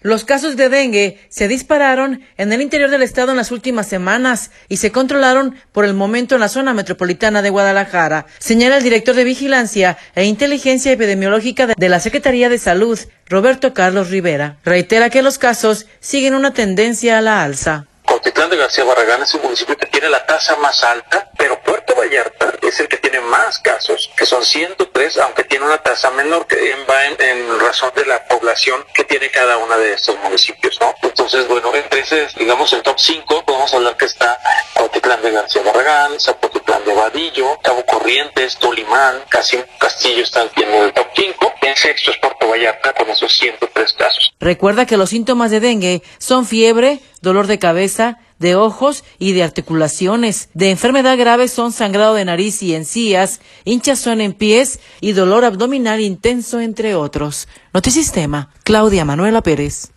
Los casos de dengue se dispararon en el interior del estado en las últimas semanas y se controlaron por el momento en la zona metropolitana de Guadalajara, señala el director de Vigilancia e Inteligencia Epidemiológica de la Secretaría de Salud, Roberto Carlos Rivera. Reitera que los casos siguen una tendencia a la alza. Cuautitlán de García Barragán es el municipio que tiene la tasa más alta, pero Puerto Vallarta es el que tiene más casos, que son 103, aunque tiene una tasa menor que va en razón de la población que tiene cada uno de estos municipios, ¿no? Entonces, bueno, entre ese, digamos, el top 5, podemos hablar que está Cuautitlán de García Barragán, Zapotitlán de Vadillo, Cabo Corrientes, Tolimán, Castillo están en el top 5, en sexto es Puerto Vallarta con esos 103 casos. Recuerda que los síntomas de dengue son fiebre, dolor de cabeza, de ojos y de articulaciones. De enfermedad grave son sangrado de nariz y encías, hinchazón en pies y dolor abdominal intenso, entre otros. Notisistema, Claudia Manuela Pérez.